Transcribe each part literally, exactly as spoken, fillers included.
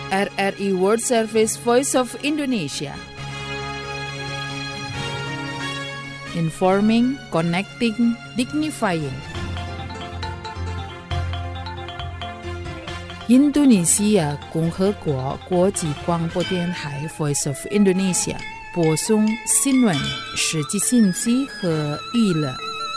R R I World Service Voice of Indonesia. Informing, connecting, dignifying.印度尼西亚共和国国际广播电台 Voice of Indonesia 播送新闻、实际信息和娱乐。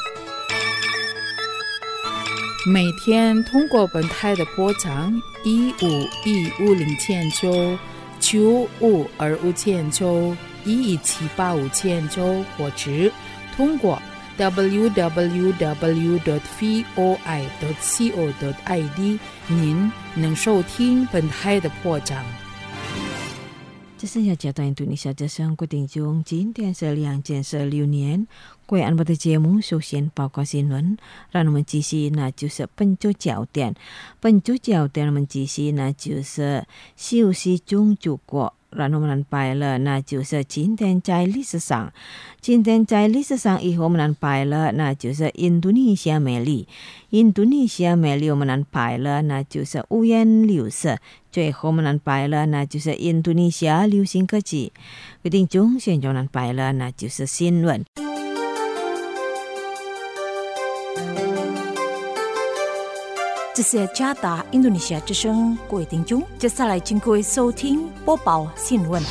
每天通过本台的波长一五一五零千九、九五二五千九、一一七八五千九，或者通过 double-u double-u double-u dot voi dot co dot i d 您能收听本台的播讲。 这是要交代印度尼西亚之声，各位听众，今天是两千十六年。各位安排的节目首先报告新闻，让我们继续那就是本周焦点。本周焦点我们继续那就是休息中祖国。让我们安排了，那就是今天在历史上，今天在历史上以后我们安排了，那就是印度尼西亚美丽，印度尼西亚美丽我们安排了，那就是五颜六色。最后我们安排了，那就是印度尼西亚流行歌曲。决定中现在安排了，那就是新闻。 这是加达印度尼西亚之声，各位听众，接下来请各位收听播报新闻。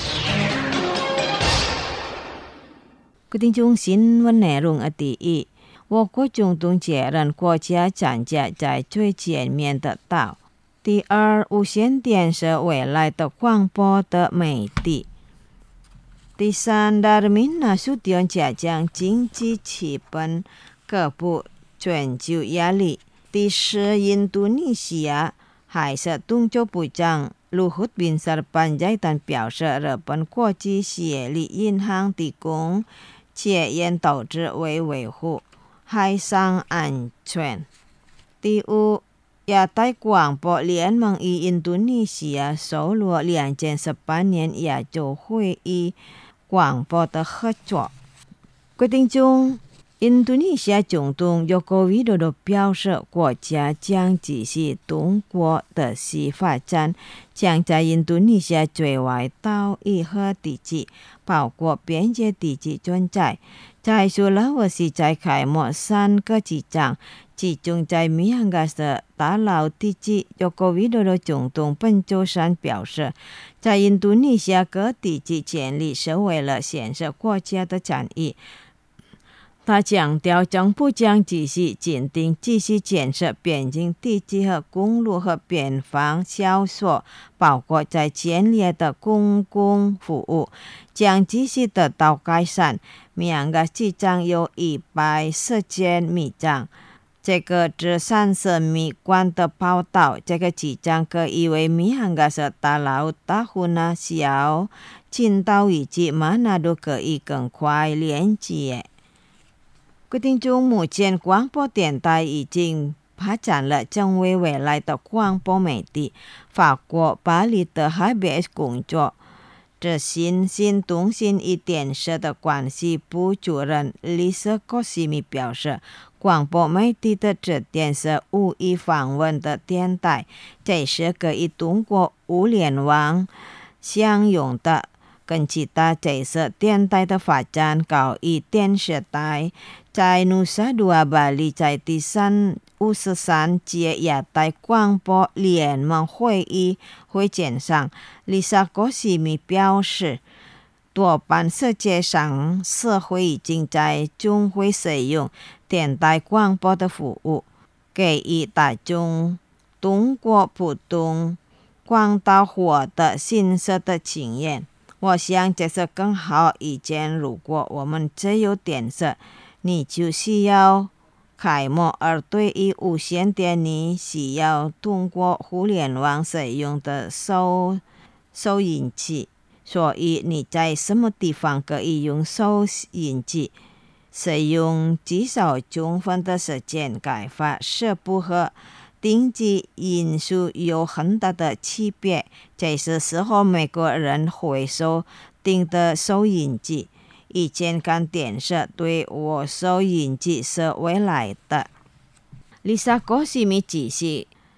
各位听众，新闻内容的第一，我国中东接壤国家站架在最前面的道。第二，无线电是未来的广播的媒体。第三，人民拿出电加强经济气氛，克服全球压力。第四，印度尼西亚海事动作部长卢胡宾萨班加丹表示，日本国际协力银行提供且研投资为维护海上安全。第五，亚太广播联盟与印度尼西亚收录两千十八年亚洲会议广播的合作。决定中，印度尼西亚总统约科维多多表示，国家将继续中国的西发展，将在印度尼西亚最外岛屿和地区，包括边界地区存在。在苏拉威西在开幕三个机场，集中在米安加的大陆地区。约科维多多总统本周三表示，在印度尼西亚各地区建立是为了显示国家的战役。他强调，政府将继续坚定继续建设边境地区和公路和边防销售，包括在建立的公共服务将继续得到改善。米安加机场有一百四间米站，这个是三十米宽的跑道。这个机场可以为米安加的大陆、大湖南、小青岛以及马纳都可以更快连接。决定中，目前广播电台已经发展了成为未来的广播媒体。法国巴黎的 H B S 工作执行新通信与电视的关系部主任丽莎戈西米表示，广播媒体的这点是无意访问的电台，这是可以通过互联网相用的。跟其他这些电台的发展高于电视台。在努萨杜阿巴里，在第三五十三届亚太广播联盟会议会见上，丽莎戈西米表示，多半世界上社会已经在中会使用电台广播的服务，给予大众通过不同管道获得信息的经验。我想这是更好一件。如果我们只有电视，你就需要开幕；而对于无线电，你需要通过互联网使用的收收音机。所以你在什么地方可以用收音机？使用至少充分的时间开发是不和经济因素有很大的区别。这是时候美国人会收听的收音机。以前看电视对我收音机是未来的。丽莎戈西米指示，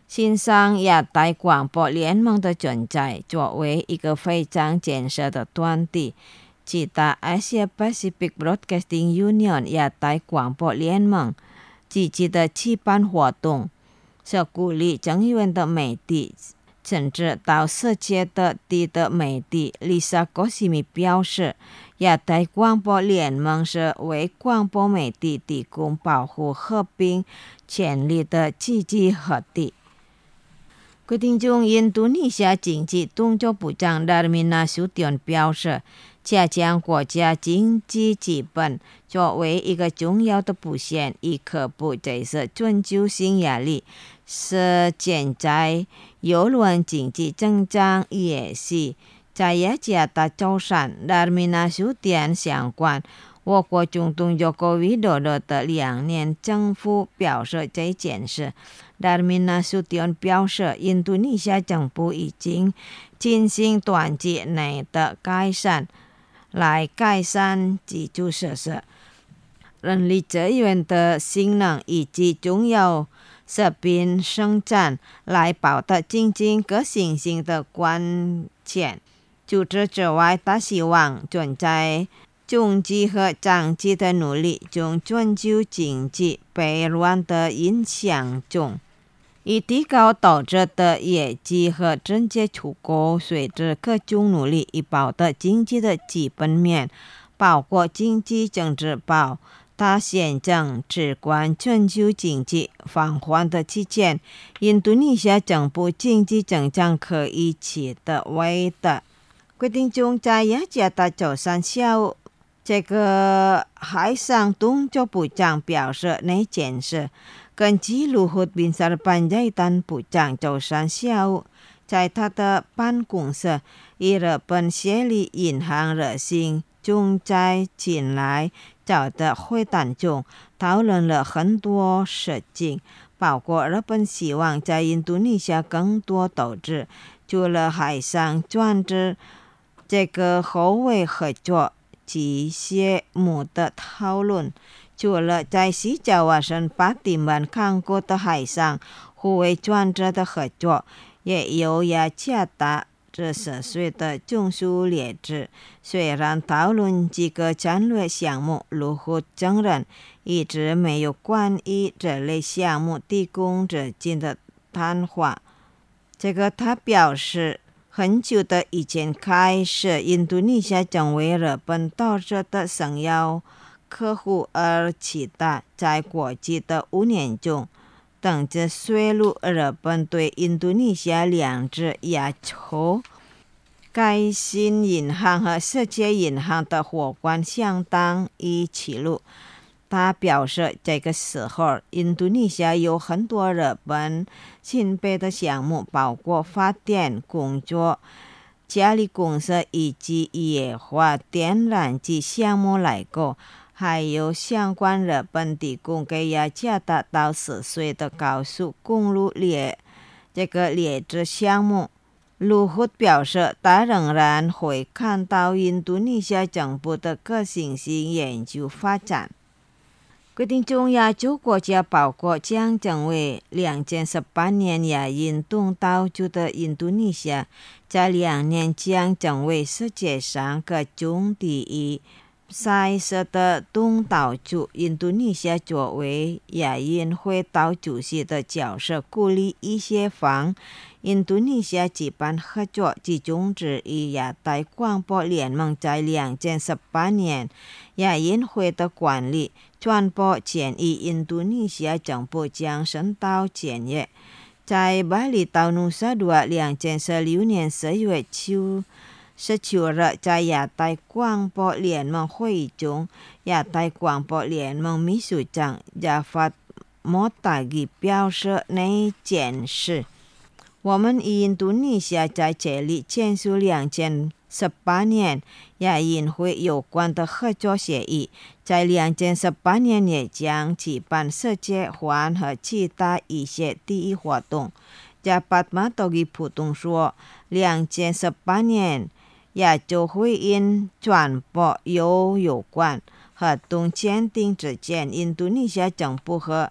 欣赏亚太广播联盟的存在，作为一个非常建设的团体，其他 Asia Pacific Broadcasting Union 亚太广播联盟积极的举办活动，是鼓励成员的媒体，甚至到世界各地的媒体。Lisa Gosimi 表示，亚太广播联盟是为广播媒体提供保护和平权利的积极合体。各位听众，印度尼西亚经济动作部长 Darmin Nasution 表示，加强国家经济基本作为一个重要的布线，以克服这些全球性压力，是现在有论经济增长也是在雅加达周三 Darmin Nasution 相关我国总统Joko Widodo 的两年政府表示这件事。Darmin Nasution 表示，印度尼西亚政府已经进行短期内的改善，来改善基础设施、人力资源的性能以及重要食品生产，来保持经济可行性的关键。除此之外，他希望存在中期和长期的努力，从全球经济疲软的影响中，以提高投资的业绩和直接出口。随着各种努力，以保持经济的基本面，包括经济政治保他现正至关全球经济放缓的期间，印度尼西亚政府经济增长可以取得伟大。规定中在雅加达周三下午，这个海上动作部长表示那件事。根据卢胡宾萨尔班加丹部长周三下午在他的办公室以日本协力银行热线中在近来找的会谈中讨论了很多事情，包括日本希望在印度尼西亚更多投资，除了海上专制这个后卫合作及项目的讨论，除了在西爪哇省巴蒂曼港口的海上互为专制的合作，也有雅加达这十岁的中枢列支。虽然讨论几个战略项目，卢胡承认一直没有关于这类项目提供资金的谈话。这个他表示，很久的以前开始，印度尼西亚将为日本投资的重要客户而期待，在过去的五年中，等着削入日本对印度尼西亚两支要求，该新银行和世界银行的伙伴相当于起路。他表示，这个时候印度尼西亚有很多日本新备的项目，包括发电、工作、家里公司以及液化天然气项目来购，还有相关日本提供给雅加达到十岁的高速公路列这个列支项目。卢胡表示，他仍然会看到印度尼西亚政府的可行性研究发展。规定中亚洲国家包括将成为两千十八年亚运东道主的印度尼西亚，在两年将成为世界上各种第一赛事的东道主。印度尼西亚作为亚运会岛主席的角色，鼓励一些方印度尼西亚举办合作，其中之一亚太广播联盟在两千十八年亚运会的管理传播建议印度尼西亚政府将申到检验。在巴厘岛努萨多两千十六年十月十九日，在亚太广播联盟会议中，亚太广播联盟秘书长加法莫达吉表示那件事。我们与印度尼西亚在这里签署两千十八年亚运会有关的合作协议，在两千十八年也将举办世界环和其他一些第一活动。加帕马多吉普通说，两千十八年亚洲会因传播有有关合同签订之前，印度尼西亚政府和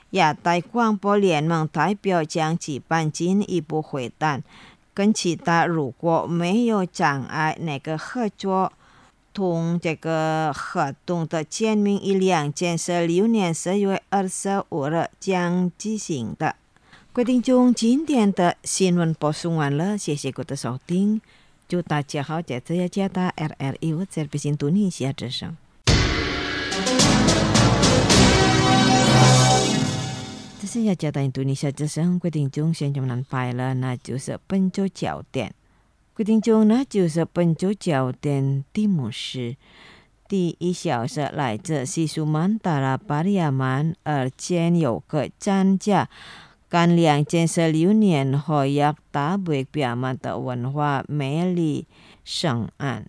亚太广播联盟代表将举办进一步会谈，跟其他如果没有障碍那个合作同这个活动的见面于两千十六年十月二十五日将进行的。各位听众，今天的新闻播送完了，谢谢各位的收听，祝大家好，这次要加大 R R I 这边新度尼西亚之声。这是要加大印度尼西亚之声，各位听众现在们来了，那就是本周焦点。各位听众，那就是本周焦点题目是第一小时来自西苏曼达拉巴利亚曼，而且有个专家干两千十六年后要打败表曼的文化美丽上岸。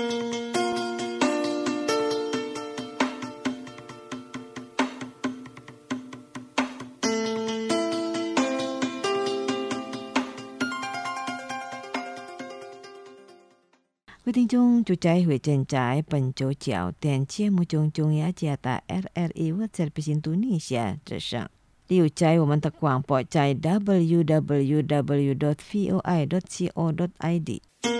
各位聽眾，就在會正在本周焦點節目中中要加大 R R I 或者不是度尼西亞之聲。留在我們的廣播在 double-u double-u double-u dot voi dot co dot i d。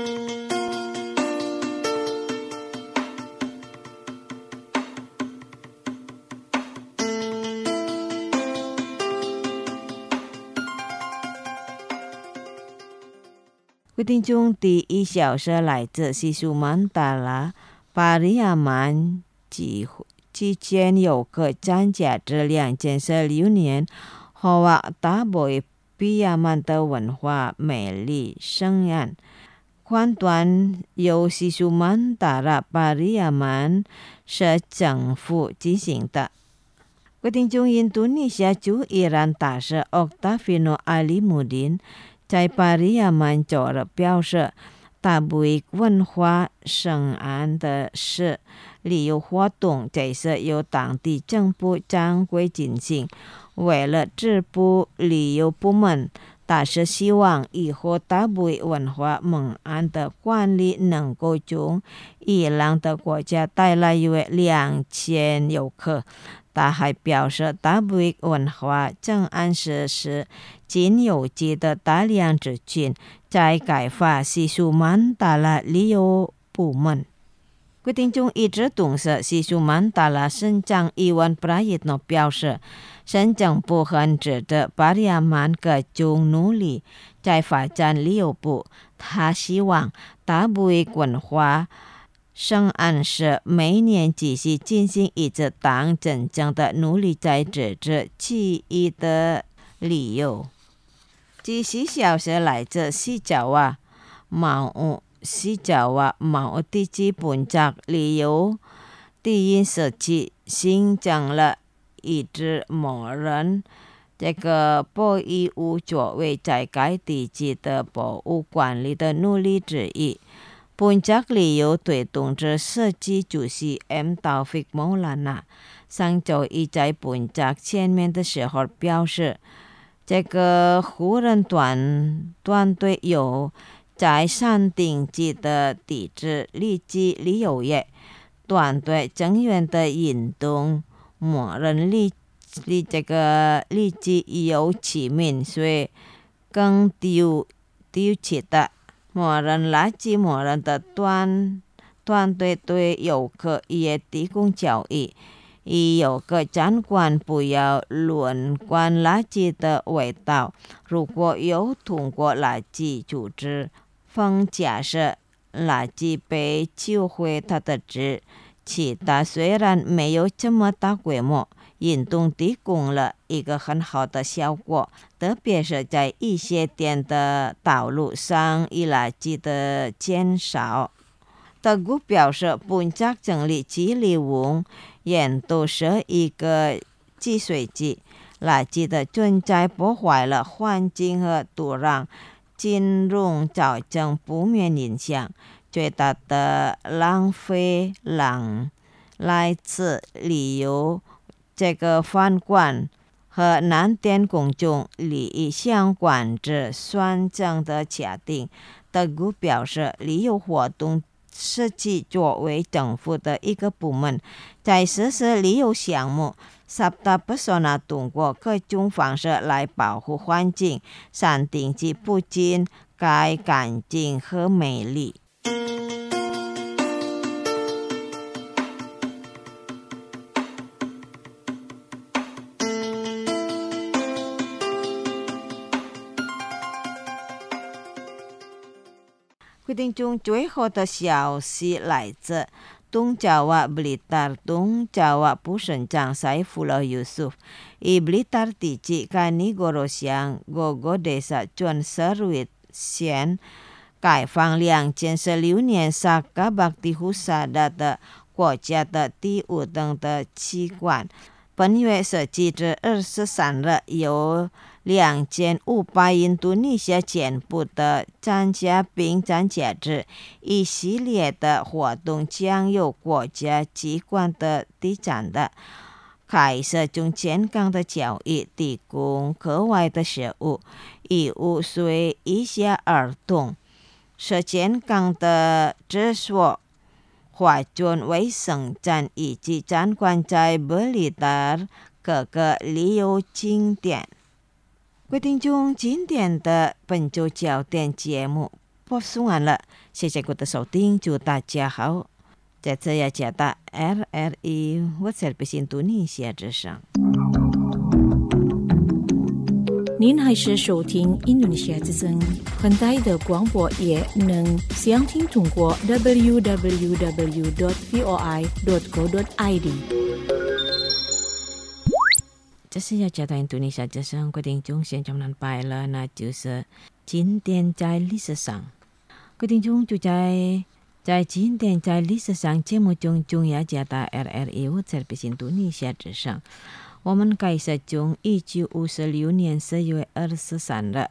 各位聽眾，第一小時來自西蘇曼達拉巴利亞曼之之間有個專家至兩千十六年後啊打敗比亞曼的文化美麗盛宴。判斷由西蘇曼達拉巴利亞曼是政府進行的。各位聽眾，印度尼西亞駐伊朗大使奧達菲諾·阿里穆丁在巴利亞曼做了表示，打敗文化盛宴的是旅遊活動，這是由當地政府正規進行。為了止步旅遊部門，大使希望以後打敗文化盛宴的管理能夠從伊朗的國家帶來約兩千遊客。他還表示，打敗文化盛宴時是盡有機的大量資金在開發西蘇曼達拉旅遊部門。各位聽眾，一直董事西蘇曼達拉省長伊萬布拉伊諾表示，省政府很值得巴利亞曼各種努力在發展旅遊部。他希望打敗文化盛宴是每年繼續進行，一直當真正的努力在支持區域的旅遊。這些消息來自西爪哇、毛烏、西爪哇、毛烏地區本國旅遊第一時期新增了一支某人這個保育物作為在該地區的保護管理的努力之一。本國旅遊推動之設計主席 M. Taufik Maulana 上週一在本國見面的時候表示，這個湖人團團隊有在山頂級的抵制利基旅遊業，團隊成員的運動某人利利這個利基有其名，所以更丟丟棄的。某人垃圾某人的團團隊對遊客也提供教育，以遊客儘管不要亂關垃圾的味道，如果有通過垃圾組織分假設垃圾被收回它的值，其他雖然沒有這麼大規模，運動提供了一個很好的效果，特別是在一些點的道路上垃圾的減少。德國表示，本國整理及利用鹽都是一個積水機，垃圾的存在破壞了環境和土壤，金融造成負面影響，最大的浪費量來自旅遊這個飯館和南電公眾利益相關之選擇的決定。德國表示，旅遊活動設計作為政府的一個部門，在實施旅遊項目， Sabta Pesona 通过各种方式来保护环境，山顶及不仅该干净和美丽。规定中最后的消息来自东Jawa Blitar Tung Jawa Pusat Saifullah Yusuf i Blitar Tiji Kanigoro Siang Gogo Desa Chon Serwit Sian 改放两件是流年萨嘎巴蒂胡萨达的国家的第五等的器官。本月是截至二十三日，有两千五百印度尼西亚全部的参加并参加至一系列的活动，将由国家机关的第三的开设中健康的教育，提供课外的食物，以五岁以下儿童是健康的治所。华中卫生站以及展馆在布里达各个旅游景点。规定中今天的本周焦点节目播送完了，谢谢各位的收听，祝大家好。在这也加大 R R I 我在北印度尼西亚之上。 您还是收听印度尼西亚之声，很大的广播也能详听通过 double-u double-u double-u dot voi dot co dot i d。 这是要加大印度尼西亚之声规定中现中南拜了，那就是今天在历史上规定中就在在今天在历史上节目中中要加大 R R I 我在北印度尼西亚之上。我们开始从一九五六年四月二十三日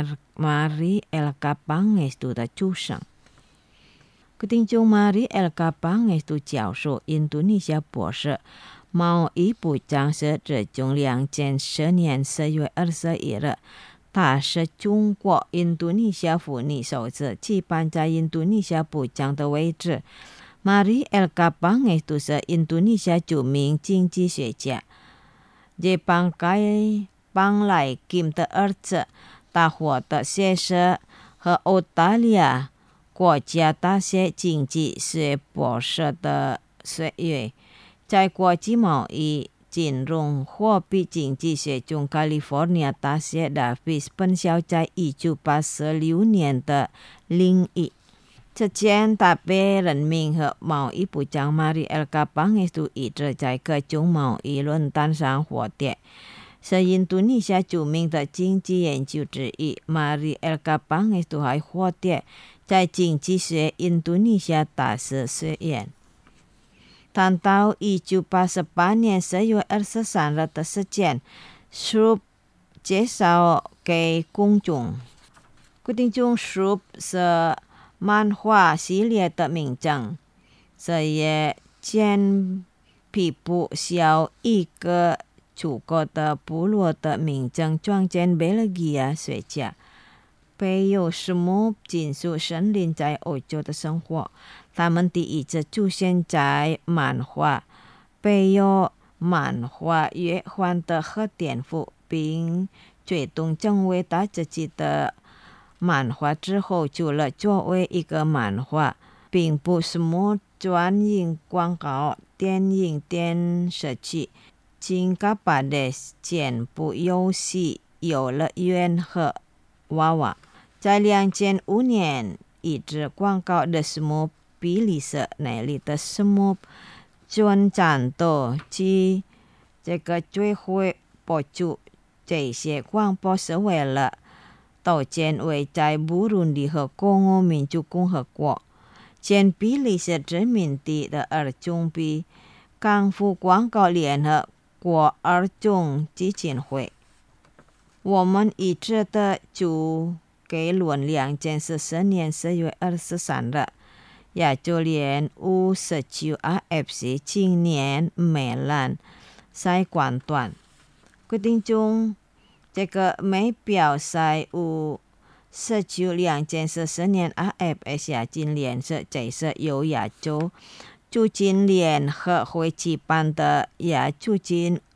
Mari El Kapangestu 的出生。规定中 Mari El Kapangestu 教授印度尼西亚博士，贸易部长是自从两千十年四月二十一日，他是中国印度尼西亚妇女首次期盼在印度尼西亚部长的位置。Mari El Kapangestu 是印度尼西亚著名经济学家。杰邦盖邦莱金的儿子，他获得学士和澳大利亚国家大学经济学博士的学位，在国际贸易、金融、货币经济学中 California 大学的分校在一九八六年的领域。之前他被人民和贸易部长 Mari El Kapangestu 一直在各种贸易论坛上活跃，是印度尼西亚著名的经济研究之一。Mari El Kapangestu 还活跃在经济学印度尼西亚大学学院。谈到一九八八年四月二十三日的事件，书介绍给公众。规定中书是漫画系列的名称，这也将皮布小一个祖国的部落的名称创建贝勒吉亚学家。培有树木、金属、森林在欧洲的生活，他们第一次出现在漫画，培有漫画越换的和颠覆，并最终成为他自己的漫画之后，除了作为一个漫画，并不是什么专营广告、电影、电视剧、新加坡的全部游戏、游乐园和娃娃。在两千五年，一支广告的什么比利时那里的什么专战斗及这个最会播出这些广播是为了到前为在布隆迪和公欧民主共和国前比利时殖民地的儿童比港府广告联合国儿童基金会。我们一直的就给论两件是十年四月二十三日，也就连五十九 R F C 青年美兰赛关段规定中。这个没表赛有十九两件是十年 R F S 亚锦联是这是由亚洲足锦联合会举办的亚足锦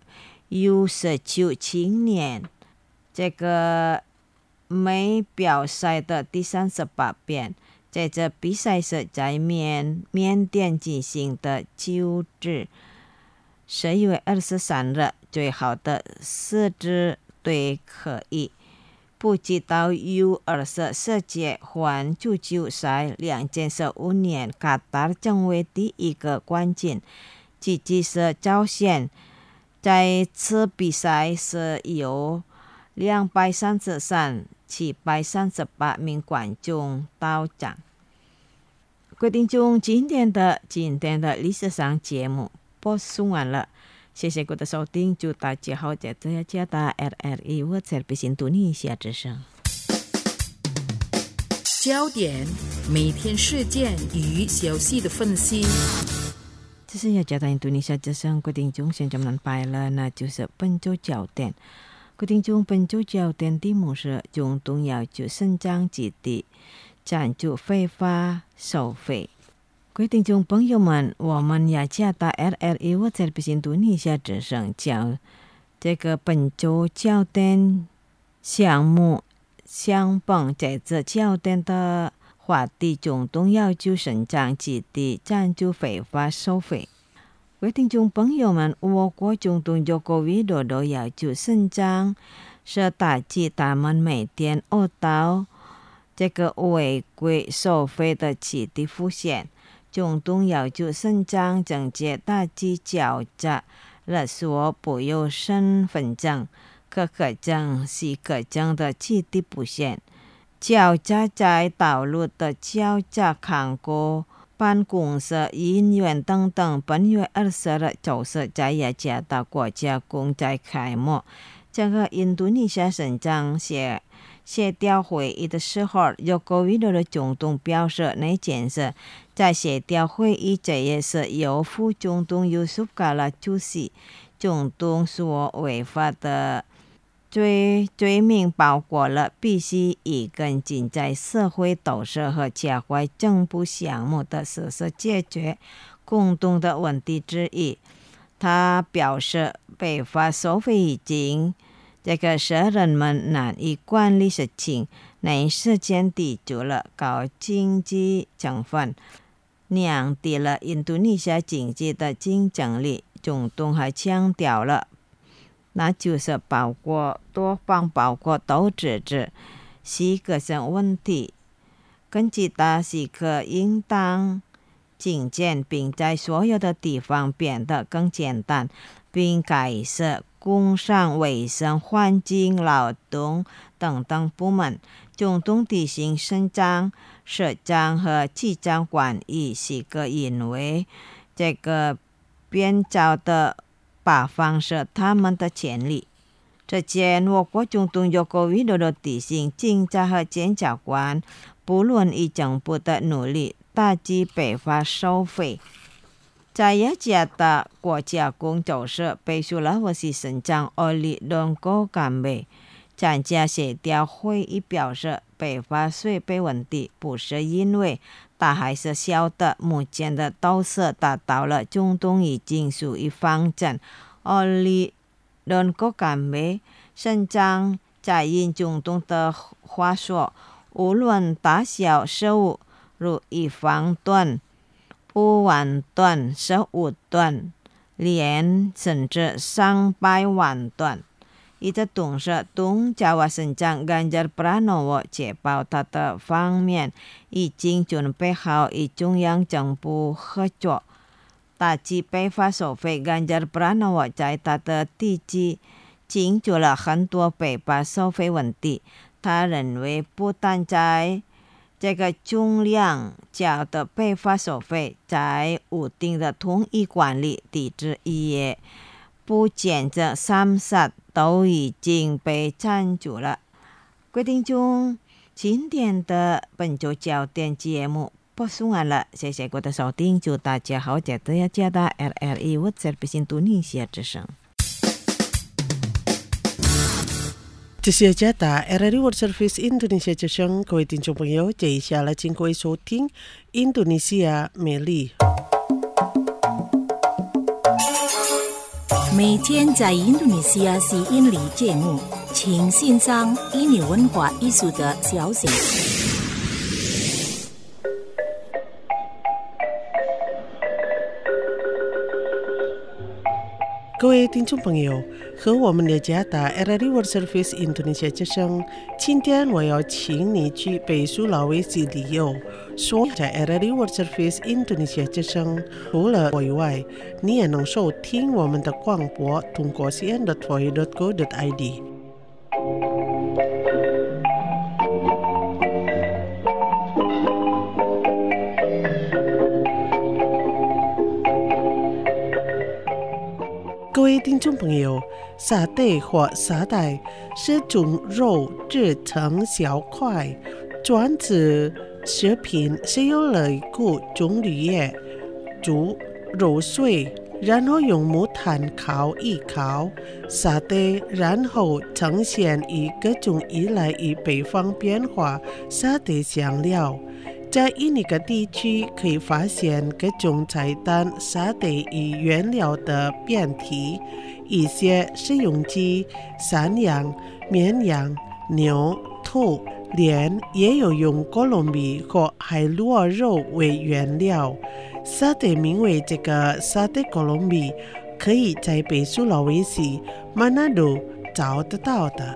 优色球青年，这个美表赛的第三十八遍，在这比赛是在缅缅甸进行的，就是十一月二十三日，最好的四支队可以不知道 U 二十世界环足球赛两千十五年卡塔尔成为第一个冠军，积极是朝鲜。在此比赛是由两百三十三、七百三十八名观众到场。各位听众，今天的今天的历史上节目播送完了，谢谢各位的收听，祝大家好，在这加大 R R E 我这边印度尼西亚之声。 焦点，每天事件与消息的分析。 这是要加大印度尼西亚之声，各位听众，现在我们来了，那就是本周焦点。各位听众，本周焦点题目是中东要求生长基地赞助非法收费。各位听众朋友们，我们要加大 R R E 我这边印度尼西亚之声讲这个本周焦点项目相绑在这焦点的话题，中东要求生长基地赞助非法收费。各位听众朋友们，我国中东有个维多多要求生长是打击他们每天恶到这个违规收费的基地出现。中东要求生长整洁打击狡诈勒索不有身份证、可可证、许可证的基地出现。狡诈在道路的狡诈看过办公室医院等等，本月二十日就是在雅加达国家公债开幕。这个印度尼西亚省长协协调会议的时候，有个维多的中东表示，那件事在协调会议这也是由副总统尤苏卡拉主席。中东所违法的罪罪名包括了必须以跟进在社会斗争和加快政府项目的实施解决共同的问题之一。他表示，非法收费已经这个使人们难以管理事情，那时间抵住了高经济成分，降低了印度尼西亚经济的竞争力。中东还强调了，那就是包括多方包括都指指许可证问题，根据他许可应当精简，并在所有的地方变得更简单，并改善工商、卫生、环境、劳动等等部门。中东地形生长、社长和机长管理许可因为这个编造的八方是他们的权利。这件我国中东有个维多的地形警察和检察官不论以政府的努力打击非法收费。在雅加达国家公走社被苏拉沃西省长奥利伦戈甘贝参加协调会议表示，非法税费问题不是因为他还是小的，目前的都市达到了中东已经属于方阵。奥利伦戈甘贝省长在引中东的话说，无论大小事务，如一方吨、五万吨、十五吨，连甚至上百万吨。一个董事东加瓦省长甘加尔布拉诺沃确保他的方面已经准备好与中央政府合作打击非法收费。甘加尔布拉诺沃在他的地基清楚了很多非法收费问题。他认为，不但在这个重量较的非法收费，在固定的统一管理体制也不见着三杀都已经被占住了。各位听众，今天的本周焦点节目播送完了，谢谢各位的收听，祝大家好，在这加大 R R E 我这边印度尼西亚之声。 这是加大 R R E World Service Indonesia 之声，各位听众朋友，接下来请各位收听印度尼西亚美丽。 每天在印度尼西亚是印尼节目，请欣赏印尼文化艺术的消息。 各位听众朋友，和我们的家打 R R I World Service Indonesia 之声，今天我要请你去北苏拉威西旅游。所以在 R R I World Service Indonesia 之声，除了我以外，你也能收听我们的广播，通过 c n dot voice dot co dot i d。各位听众朋友，沙爹或沙带是种肉制成小块，转至食品是用肋骨种绿叶煮揉碎，然后用木炭烤一烤。沙爹然后呈现以各种依赖于北方变化沙爹香料。在印尼各地区可以发现各种菜单沙爹与原料的变体，一些是用鸡、山羊、绵羊、牛、兔，连也有用哥伦比或海螺肉为原料。沙爹名为这个沙爹哥伦比，可以在北苏拉威西、曼纳杜找得到的。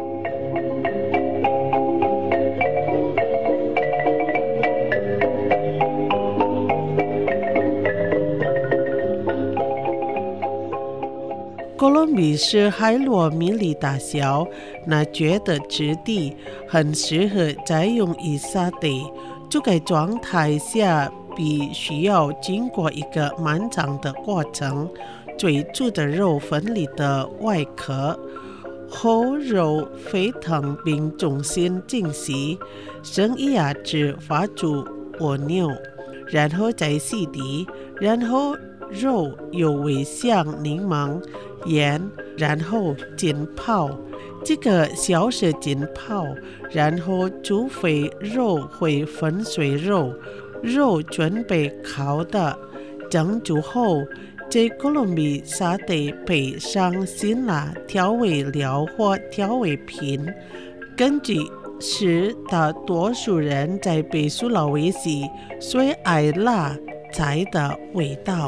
哥伦比是海螺米粒大小，那觉得质地很适合再用于沙爹。这个状态下必须要经过一个漫长的过程，最初的肉分离的外壳，后肉沸腾并重新浸洗，生牙齿发出蜗牛，然后再洗涤，然后肉又为像柠檬盐，然后浸泡。这个小时浸泡，然后煮沸肉会粉碎肉，肉准备烤的。蒸煮后，在哥伦比沙爹配上辛辣调味料或调味品，根据是大多数人在北苏拉威西最爱辣菜的味道。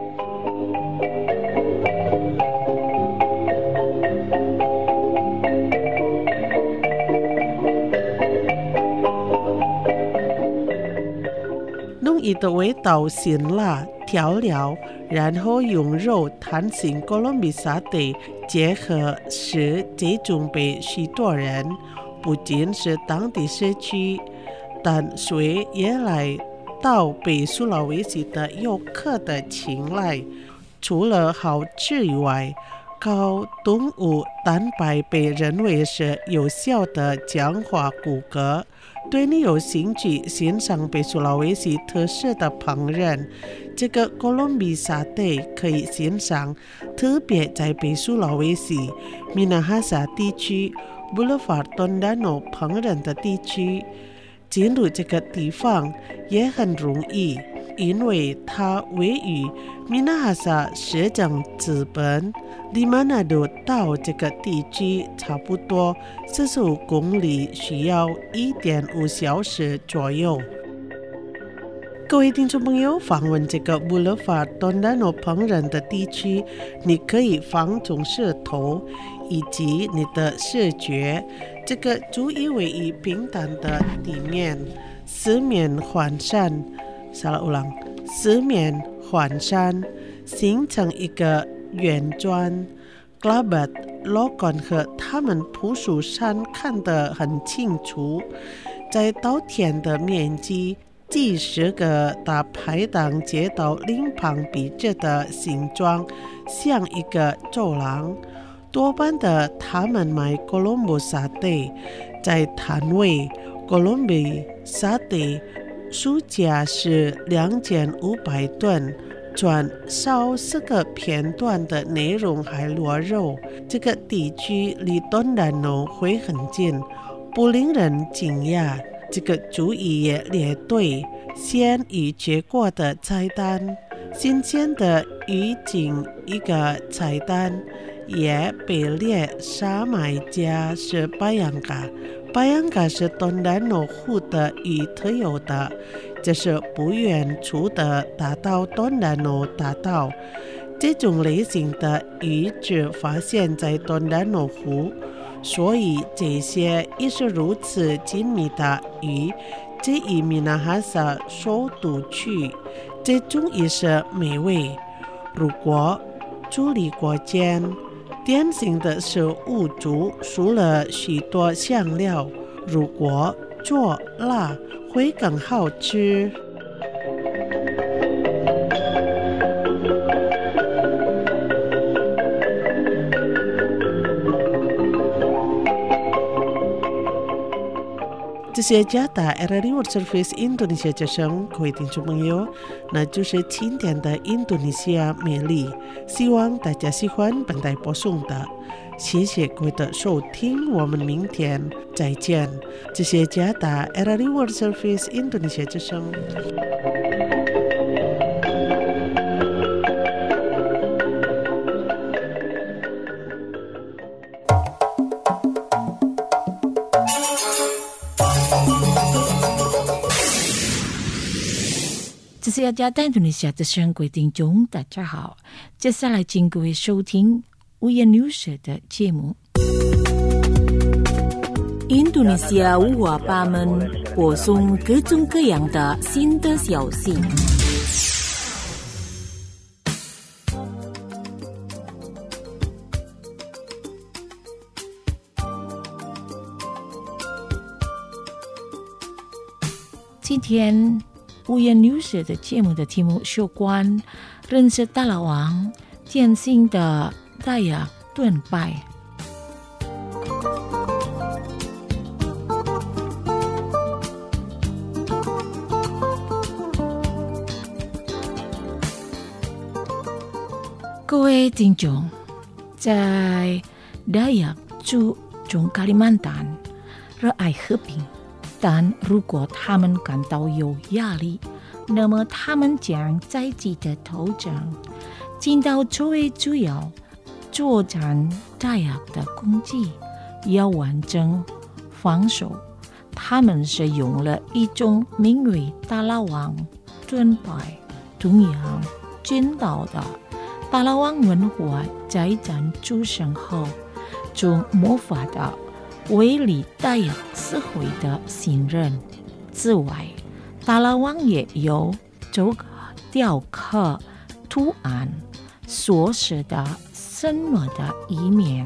浓郁的味道辛辣调料，然后用肉弹性哥伦比沙爹结合，是这种被许多人不仅是当地社区，但随也来到北苏拉威西的游客的青睐。除了好吃以外，高动物蛋白被认为是有效的强化骨骼。对你有兴趣欣赏北苏拉威西特色的烹饪，这个哥伦比沙爹可以欣赏，特别在北苏拉威西米纳哈萨地区 Boulevard Tondano 烹饪的地区。进入这个地方也很容易，因为它位于米纳哈萨市政资本，离曼纳杜到这个地区差不多四十五公里，需要 一点五小时左右。各位听众朋友，访问这个 Boulevard Tondano 烹饪的地区，你可以放松舌头以及你的视觉。这个注意位于平坦的地面，四面环山，salah ulang，四面环山，形成一个圆砖。Glabat Logon 和他们普属山看得很清楚，在稻田的面积几十个大排档街道两旁笔直的形状，像一个走廊。多半的他们卖哥伦比沙爹，在摊位哥伦比沙爹书价是两千五百吨，转少四个片段的内容海螺肉。这个地区离东南诺会很近，不令人惊讶。这个主意也列对先已结果的菜单， 新鲜的鱼仅一个菜单，也被列沙买家是巴扬嘎。巴扬嘎是东南罗湖的鱼特有的，这是不远处的大道东南罗大道。这种类型的鱼只发现在东南罗湖，所以这些也是如此精密的鱼，这一米纳哈萨首都区，这种也是美味。如果处理过间，典型的食物煮熟了许多香料，如果做辣会更好吃。这些加大 R R I World Service 印度尼西亚之声，各位听众朋友，那就是今天的印度尼西亚美丽，希望大家喜欢本台播送的，谢谢各位的收听，我们明天再见。这些加大 R R I World Service 印度尼西亚之声。 这是要加带印度尼西亚的声各位听众，大家好，接下来请各位收听五颜六色的节目。印度尼西亚五花八门，播送各种各样的新的消息。今天五颜六色的节目的题目是有关认识大老王典型的大雅顿拜。各位听众，在大雅族中加里曼丹热爱和平，但如果他们感到有压力，那么他们将在自己的头上进到作为主要作战大雅的攻击，要完成防守。他们是用了一种名为大老王盾牌东洋军岛的大老王文化，在战出生后就魔法的为里大雅社会的信任之外，大老王也有这个雕刻图案所示的生活的一面。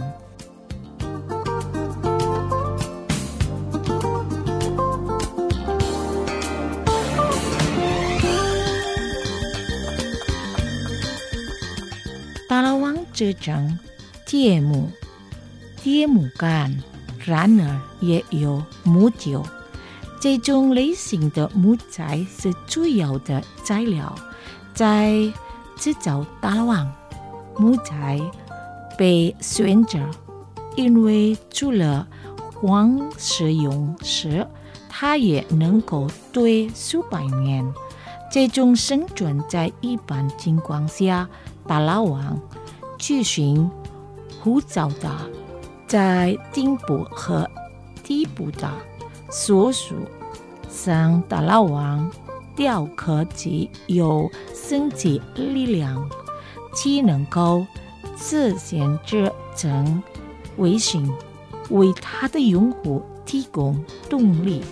大老王这种节目节目感，然而也有木雕。这种类型的木材是主要的材料，在制造大老王。木材被选择，因为除了光使用时，它也能够对数百年。这种生存在一般情况下，大老王举行枯燥的在顶部和底部的所属像大老王雕刻机有升级力量，既能够自现这种卫星，为他的用户提供动力。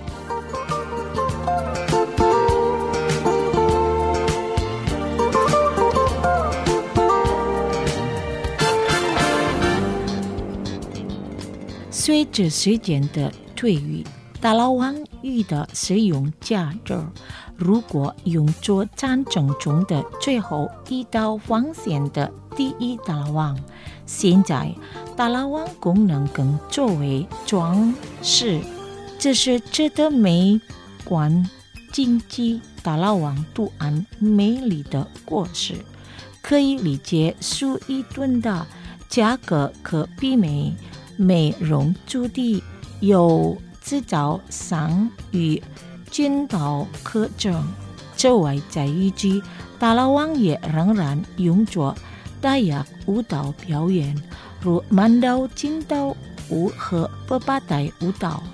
随着时间的推移，大老王鱼的使用价值如果用作战争中的最后一道防线的第一大老王，现在大老王功能更作为装饰，这是值得美观经济大老王图案美丽的果实。可以理解数亿吨的价格可媲美美容主题有制造商与军岛课程。这外在于之大老王也仍然用作大雅舞蹈表演，如曼岛金岛舞和波巴代舞蹈。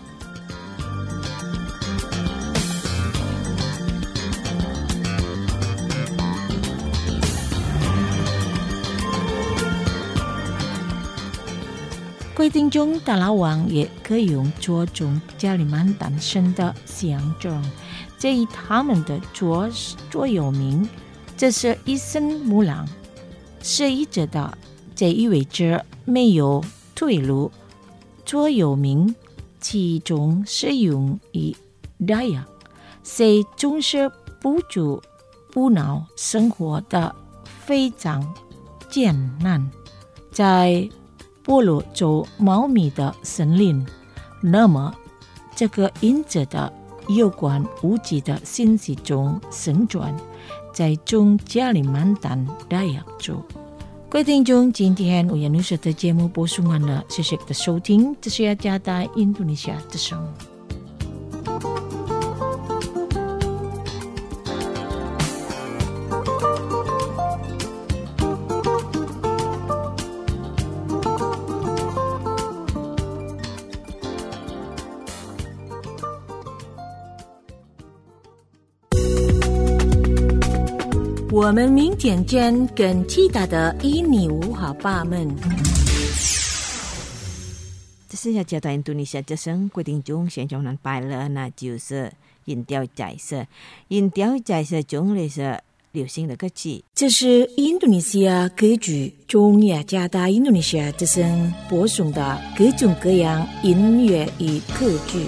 各位听众，大老王也可以用作中加里曼丹神的象征，这以他们的座座右铭，这是一生木朗，是一直的，这意味着没有退路。座右铭其中是用以大雅，是总是不住不恼生活的非常艰难，在波罗州茂密的森林，那么这个因着的有关无极的信息中生存在中加里曼丹大雅州。各位听众，今天我也录制的节目播送完了，谢谢的收听，这是雅加达印度尼西亚之声。我们明天见，更其他的印尼五好爸们。 这是雅加达印度尼西亚之声，各位听众现在能拜了，那就是音调解释。音调解释中的是流行的歌曲。 这是印度尼西亚歌剧中雅加达印度尼西亚之声播送的各种各样音乐与歌剧。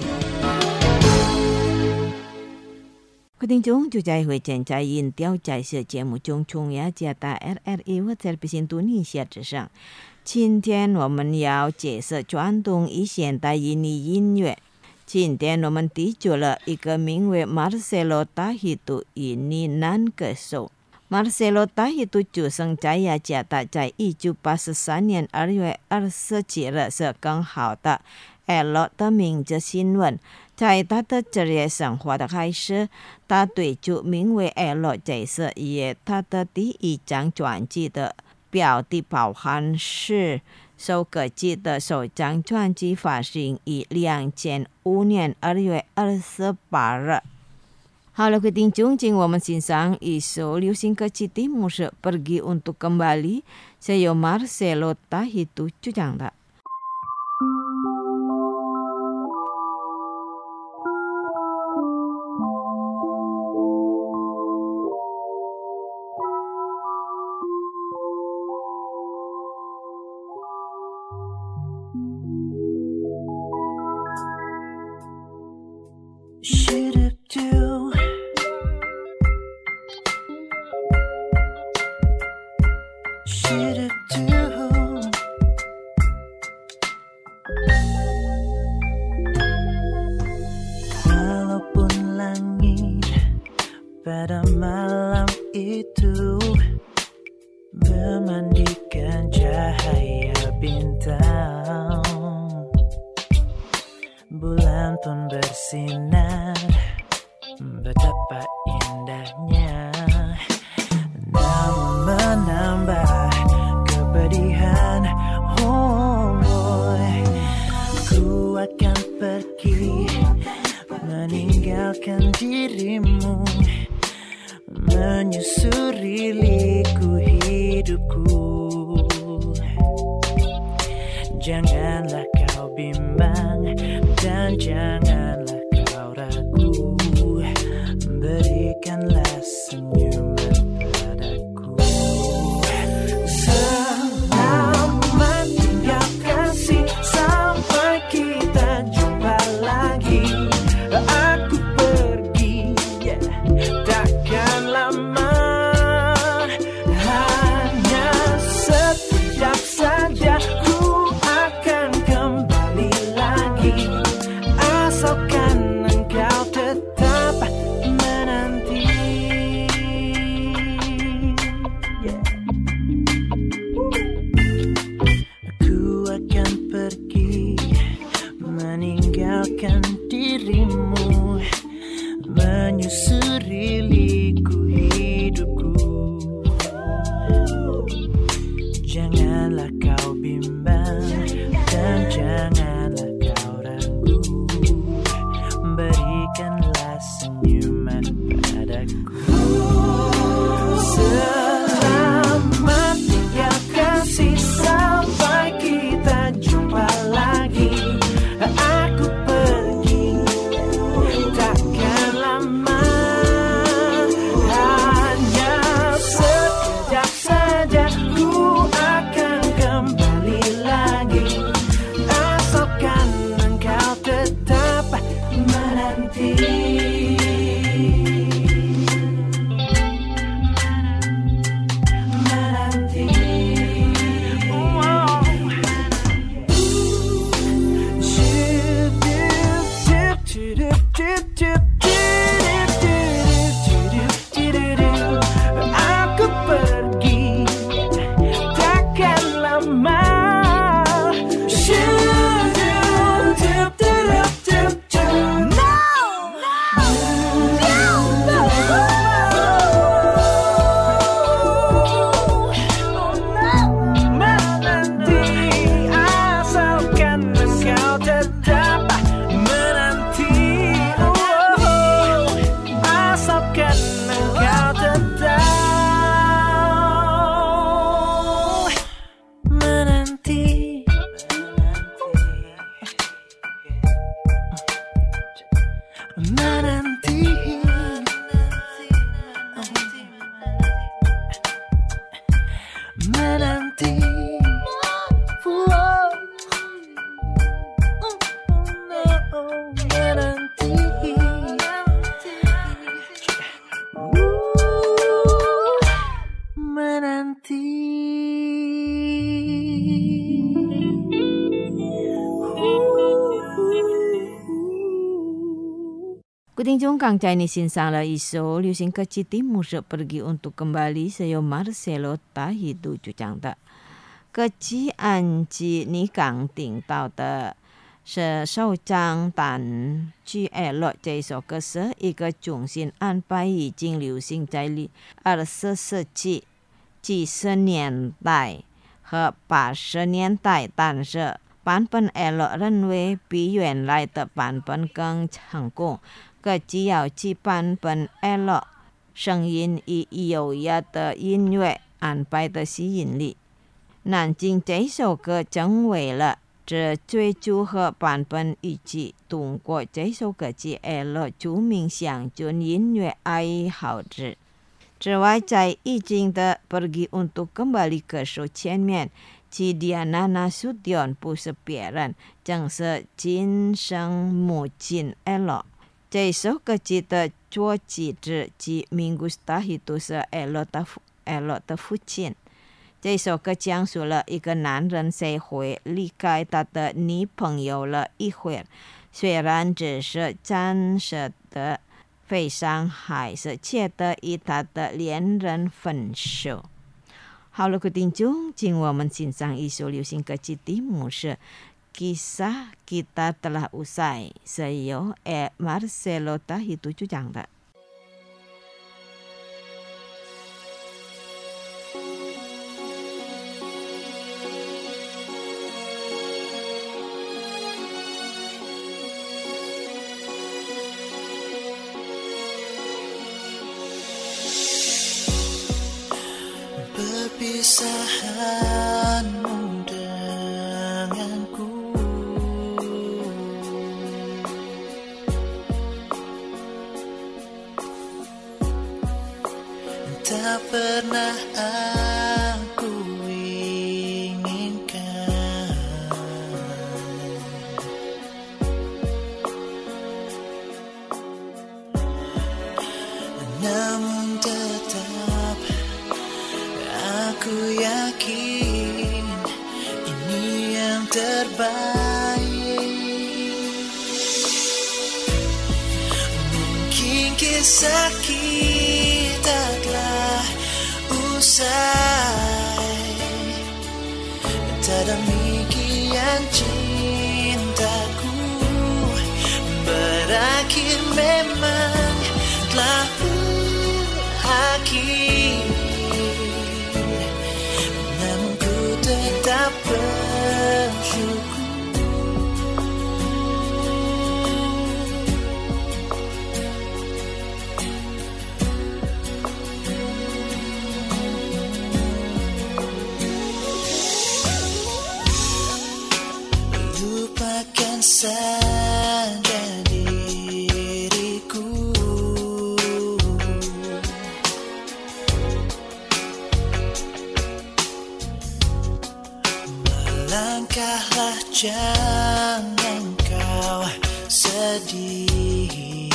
各位听众，就在会见在音调解释节目中，从雅加达 R R A 或者印度尼西亚之声。今天我们要解释传统与现代印尼音乐。今天我们提出了一个名为 Marcelo Tahitu 印尼男歌手。Marcelo Tahitu 出生在雅加达，在一九八三年二月二十七日是刚好的 Elok 的名字新闻。在他的职业生活的开始，他推出名为 Elok 这是也他的第一张专辑的标的包含是首歌曲的首张专辑发行于两千五年二月二十八日。好了，各位听众，请我们欣赏一首流行歌曲，题目是 Pergi Untuk Kembali， 是由 Marcelo Tahitu 主唱的。 Pada malam itu memandikan cahaya bintang, bulan pun bersinar, betapa indahnya, namun menambah kepedihan. Oh boy, ku akan pergi meninggalkan dirimu, menyusuri liku hidupku. Janganlah kau bimbang dan janganlah kau ragu, berikanlah senyuman padaku. Selamat tinggal kasih, sampai kita jumpa lagi. Aku pergi, yeah, takkan lama, hanya sekejap saja ku akan kembali lagi, asalkan engkau tetap menanti. Yeah. Aku akan pergi meninggalkan dirimu, menyusuri liku hidupku. Kutingjung Kang Chinese Sinsala iso Liusing Keciti Musik pergi untuk kembali Saya Marcelo Tahidu Cucangta Keci Anci Ni Kang Ting Tao De是受章党据爱乐这首歌是一个中心安排已经流行在二十世纪几十年代和八十年代，但是版本爱乐认为比原来的版本更成功。个只要其版本爱乐声音以优雅的音乐安排的吸引力，南京这首歌成为了这最祝贺版本以及通过这首歌曲爱乐著名乡村音乐爱好者。之外，在已经的 pergi untuk kembali ke show 前面，其Diana Nasution 不是别人，正是今生母亲爱乐。这首歌曲的作曲者及Mingus Tahidu是爱乐的爱乐的父亲。这首歌讲述了一个男人谁会离开他的女朋友了一会儿，虽然只是暂时的非常还是觉得与他的恋人分手。好了，各位听众，请我们欣赏一首流行歌曲题目是 Kisah Kita Telah Usai. Saya E. Marcelo Tahidu Cucangta. Perpisahanmu denganku tak pernah aku inginkan, namun tetap aku yakin ini yang terbaik. Mungkin kisah kita telah usai, tak demikian cintaku berakhir, memang telah berakhir. Tetap bersyukur lupakan saja diriku, langkahlah jangan kau sedih.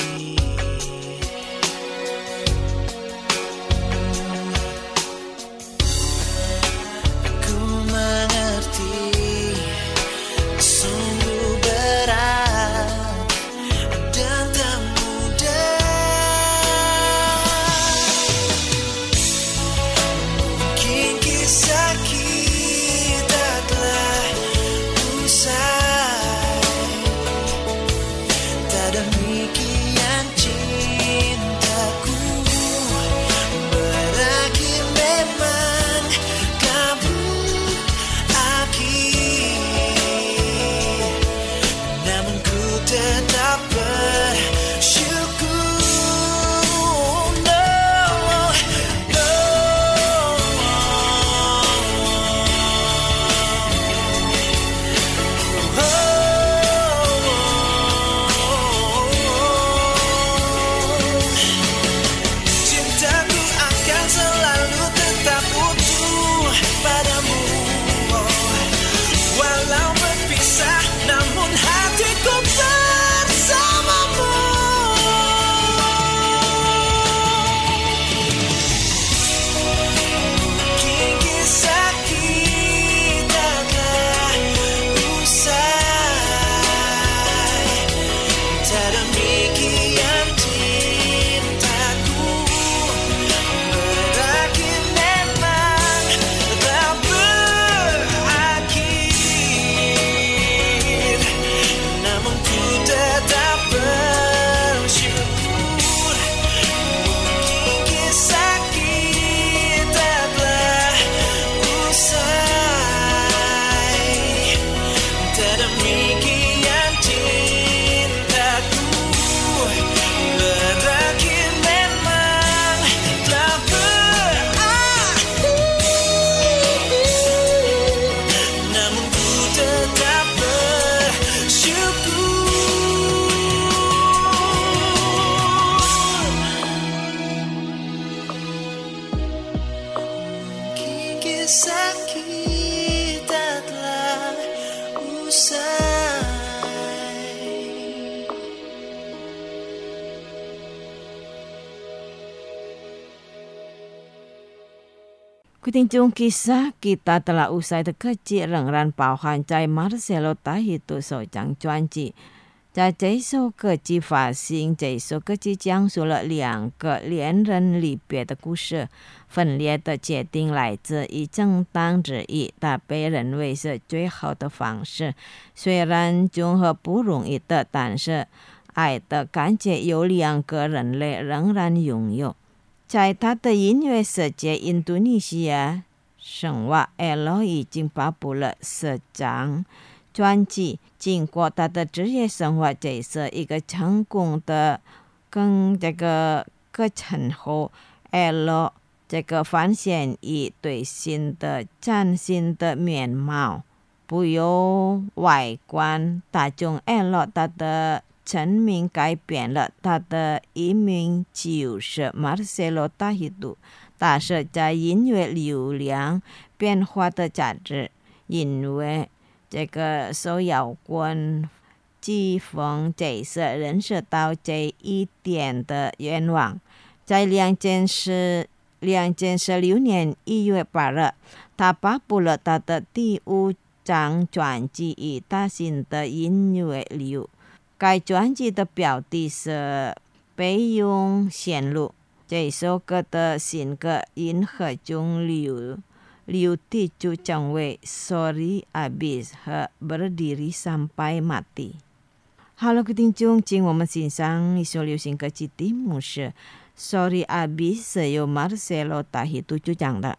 Kutinjung kisah kita telah usai的科技仍然包含在 Marcelo Tahito 首张专辑。在这首歌曲发行，这首歌曲讲述了两个恋人离别的故事。分裂的决定来自于正当之意，它被认为是最好的方式。虽然综合不容易的，但是爱的感觉有两个人类仍然拥有。在他的音乐世界，印度尼西亚神话 Elo 已经发布了十张专辑。经过他的职业生活，这是一个成功的跟这个歌程后 Elo 这个发现一对新的崭新的面貌，不由外观，大众 Elo 他的成名改变了他的艺名，就是 Marcelo Tahito。 但是在音乐流量变化的价值，因为这个受摇滚季风，这是认识到这一点的愿望。在两千十两千十六年一月八日，他发布了他的第五张专辑《以大新的音乐流》。该专辑的标题是备用线路。这首歌的新歌银河中流流体就成为 Sorry Abis 和 Berdiri Sampai Mati。 好了，各位听众，请我们欣赏一首流行歌曲，题目是 Sorry Abis， 是由 Marcelo Tahito 主唱的。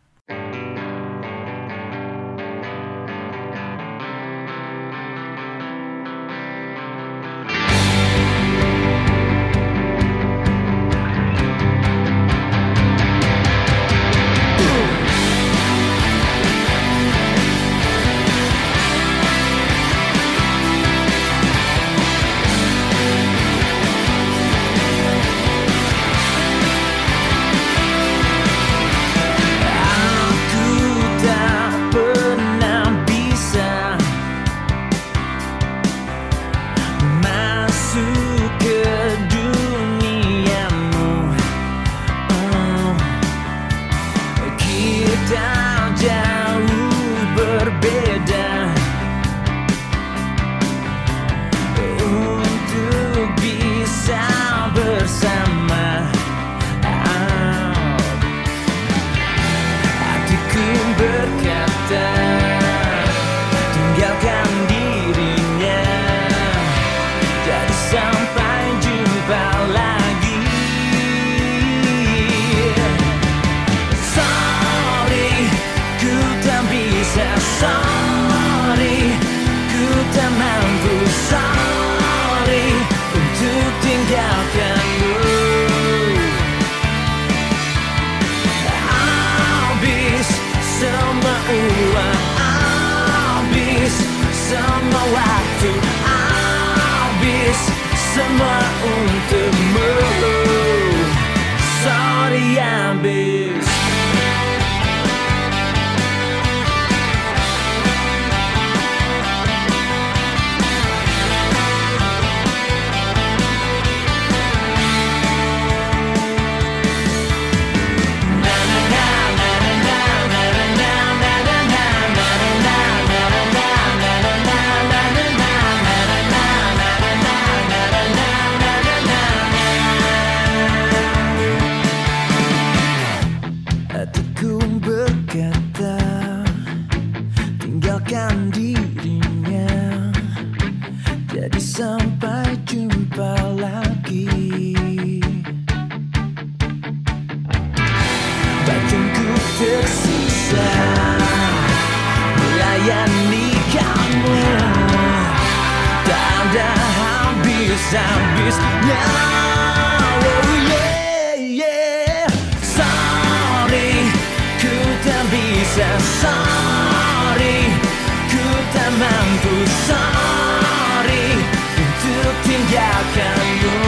Semua untukmu. Sorry Abis. Sampai jumpa lagi. Badanku tersisa melayani kamu, tak ada habis-habisnya. Oh yeah, yeah. Sorry, ku tak bisa. Sorry, ku tak mampu. Sorry untuk tinggalkanmu.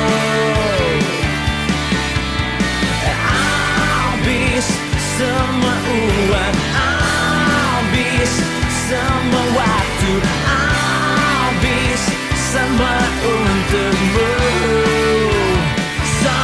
Habis semua uang, habis semua waktu, habis semua untukmu.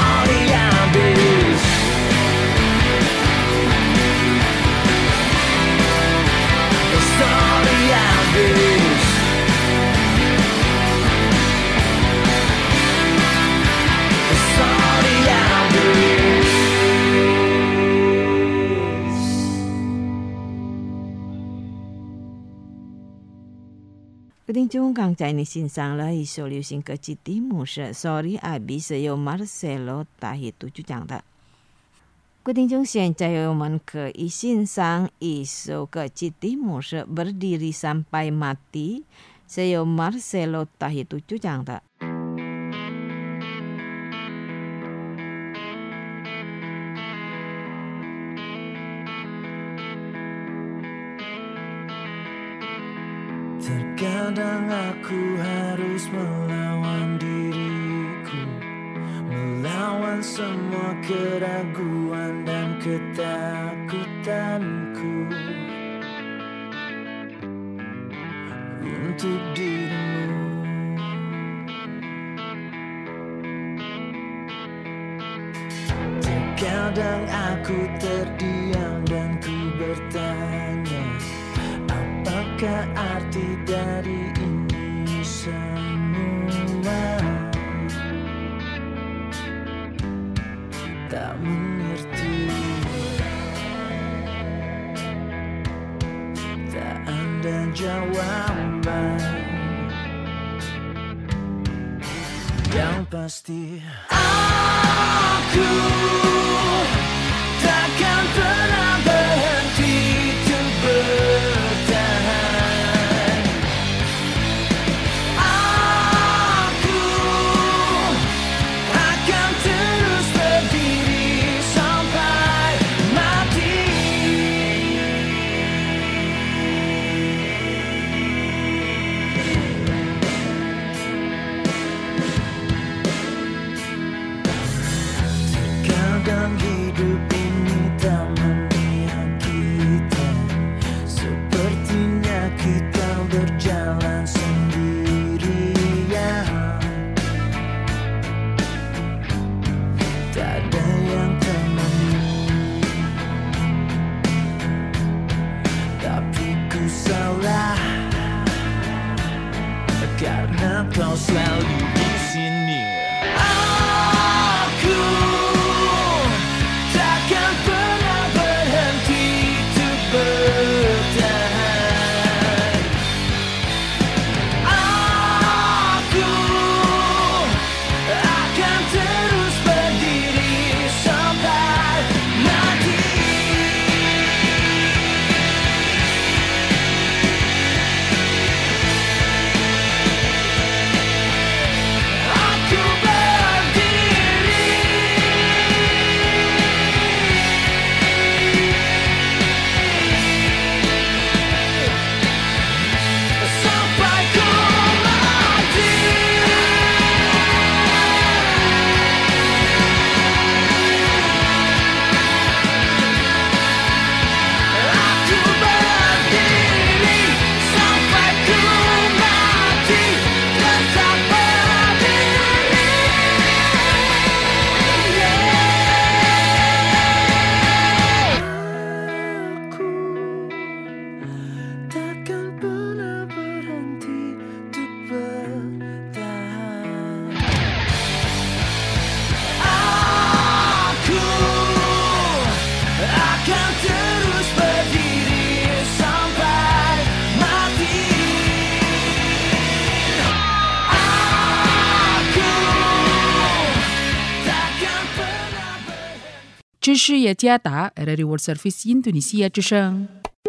各位听众刚才你欣赏了一首流行歌曲题目是 Sorry Abi 是由 Marcelo Tahitu 讲的。各位听众现在我们可以欣赏一首歌曲题目是 Berdiri Sampai Mati 是由 Marcelo Tahitu 讲的。 Terkadang aku harus melawan diriku, melawan semua keraguan dan ketakutanku untuk dirimu. Terkadang aku terdiam dan ku bertanya, apakah arti dari ini semua? Tak mengerti, tak ada jawaban. Yang pasti aku takkan pernah berhenti untuk bertahan. Aku akan terus berdiri sampai mati. Terkadang hidup ini tak memihak kita, sepertinya kita berjalan sendirian. Tak ada yang temani, tapi ku salah karena kau selalu di sini. Aku takkan pernah berhenti untuk bertahan. Aku akan terus berdiri sampai mati. Aku berdiri sampai ku mati. Aku berdiri sampai ku mati, tetap berdiri. Aku takkan pernah berhenti untuk bertahan. Aku akan terus berdiri sampai mati. Aku takkan pernah berhenti. 知识也加大 Radio World Service Indonesia 之声。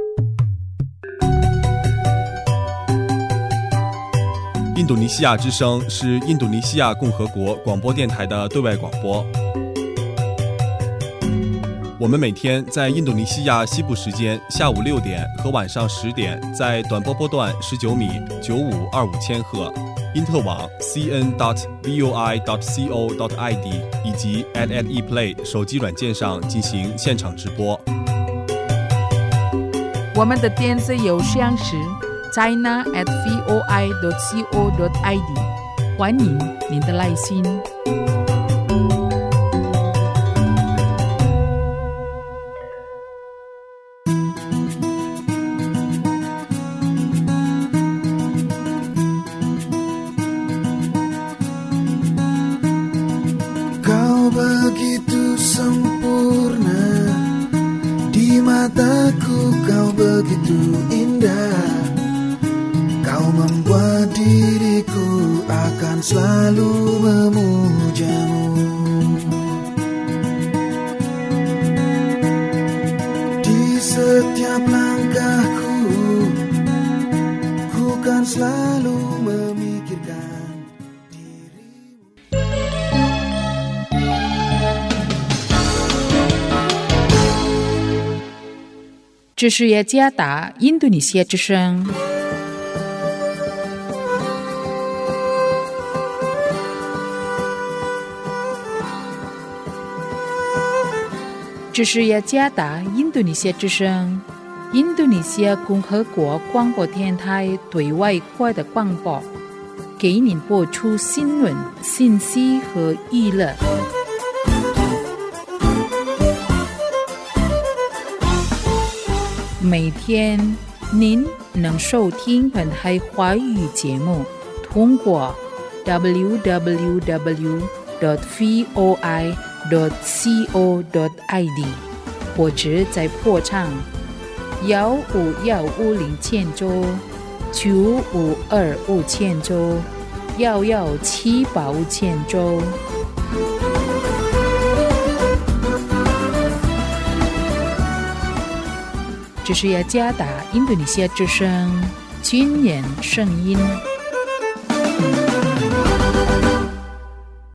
印度尼西亚之声是印度尼西亚共和国广播电台的对外广播。我们每天在印度尼西亚西部时间下午六点和晚上十点，在短波波段十九米九五二五千赫、因特网 c n dot v o i dot c o dot i d 以及 at at ePlay 手机软件上进行现场直播。 我们的电子邮箱是 china at voi dot co dot i d， 欢迎您的来信。 Kau begitu sempurna, di mataku kau begitu indah. Kau membuat diriku akan selalu memujamu. Di setiap langkahku, ku kan selalu memikirkan dirimu. 这是雅加达印度尼西亚之声。这是雅加达印度尼西亚之声，印度尼西亚共和国广播电台对外国的广播，给您播出新闻、信息和娱乐。每天您能收听本台华语节目，通过 double-u double-u double-u dot voi dot co dot i d 或者在破唱幺五幺五零千周九五二五千周幺幺七八五千周。这是雅加达印度尼西亚之声军人声音。